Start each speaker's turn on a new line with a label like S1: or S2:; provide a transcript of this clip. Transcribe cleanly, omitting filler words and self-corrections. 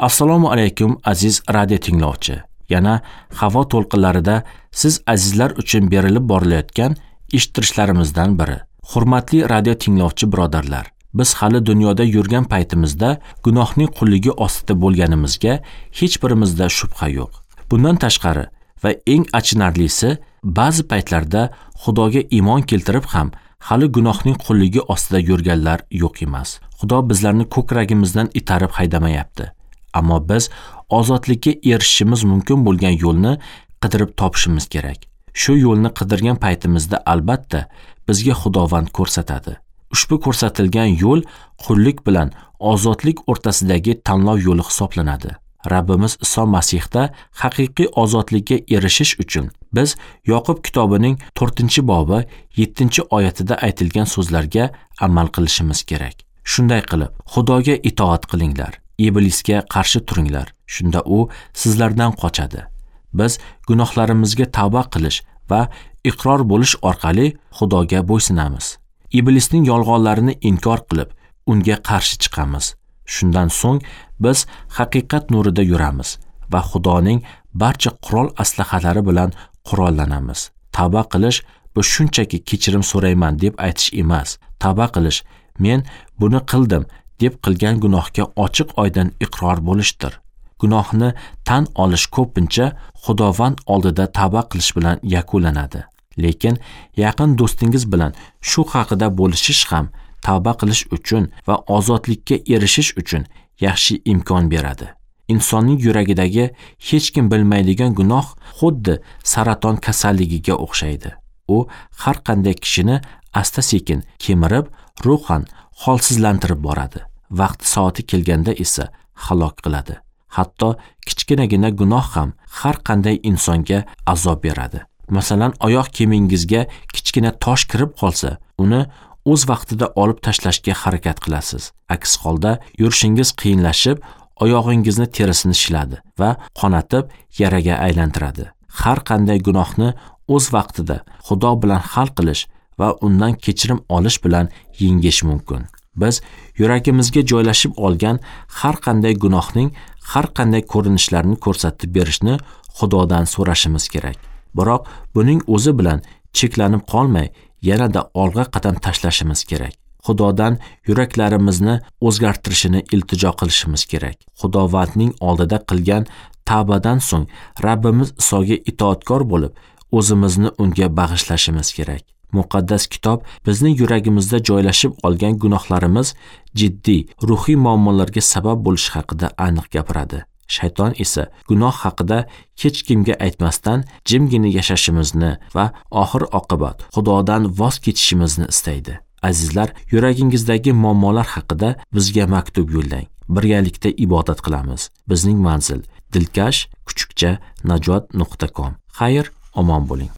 S1: Assalomu alaykum aziz radio tinglovchi. Yana havo to'lqinlarida siz azizlar uchun berilib borilayotgan eshittirishlarimizdan biri. Hurmatli radio tinglovchi birodarlar, biz hali dunyoda yurgan paytimizda gunohning qulligi ostida bo'lganimizga hech birimizda shubha yo'q. Bundan tashqari va eng achinarlisi, ba'zi paytlarda Xudoga iymon keltirib ham hali gunohning qulligi ostida yurganlar yo'q emas. Xudo bizlarni ko'kragimizdan itarib haydamayapti. Ammo biz ozodlikka erishishimiz mumkin bo'lgan yo'lni qidirib topishimiz kerak. Shu yo'lni qidirgan paytimizda albatta bizga Xudovand ko'rsatadi. Ushbu ko'rsatilgan yo'l qullik bilan ozodlik o'rtasidagi tanlov yo'li hisoblanadi. Rabbimiz Iso Masihda haqiqiy ozodlikka erishish uchun biz Yoqub kitobining 4-bobi 7-oyatida aytilgan so'zlarga amal qilishimiz kerak. Shunday qilib, Xudoga itoat qilinglar, iblisga qarshi turinglar. Shunda u sizlardan qochadi. Biz gunohlarimizga tavba qilish va iqror bo'lish orqali Xudoga bo'ysunamiz. Iblisning yolg'onlarini inkor qilib, unga qarshi chiqamiz. Shundan so'ng biz haqiqat nurida yuramiz va Xudoning barcha qurol aslahalari bilan qurollanamiz. Tavba qilish bu shunchaki kechirim so'rayman deb aytish emas. Tavba qilish men buni qildim deb qilgan gunohga ochiq oydin iqror bo'lishdir. Gunohni tan olish ko'pincha Xudovand oldida tavba qilish bilan yakunlanadi. Lekin yaqin do'stingiz bilan shu haqida bo'lishish ham tavba qilish uchun va ozodlikka erishish uchun yaxshi imkon beradi. Insonning yuragidagi hech kim bilmaydigan gunoh xuddi saraton kasalligiga o'xshaydi. U har qanday kishini asta-sekin kemirib, ruhan holsizlantirib boradi. Vaqti soati kelganda esa halok qiladi. Hatto kichkinagina gunoh ham har qanday insonga azob beradi. Masalan, oyoq kiyimingizga kichkina tosh kirib qolsa, uni o'z vaqtida olib tashlashga harakat qilasiz. Aks holda yurishingiz qiyinlashib, oyog'ingizni terisini shiladi va qonatib yaraga aylantiradi. Har qanday gunohni o'z vaqtida Xudo bilan hal qilish va undan kechirim olish bilan yengish mumkin. Biz yuragimizga joylashib olgan har qanday gunohning har qanday ko'rinishlarini ko'rsatib berishni Xudodan so'rashimiz kerak. Biroq buning o'zi bilan cheklanib qolmay, yanada olg'a qadam tashlashimiz kerak. Xudodan yuraklarimizni o'zgartirishini iltijo qilishimiz kerak. Xudovandning oldida qilgan tavbadan so'ng Rabbimiz Isoga itoatkor bo'lib, o'zimizni unga bag'ishlashimiz kerak. Muqaddas kitob bizning yuragimizda joylashib olgan gunohlarimiz jiddiy ruhiy muammolarga sabab bo'lishi haqida aniq gapiradi. Shayton esa gunoh haqida hech kimga aytmasdan jimgina yashashimizni va oxir oqibat Xudodan voz kechishimizni istaydi. Azizlar, yuragingizdagi muammolar haqida bizga maktub yo'llang. Birgalikda ibodat qilamiz. Bizning manzil: dilkash_najot.com. Xayr, omon bo'ling.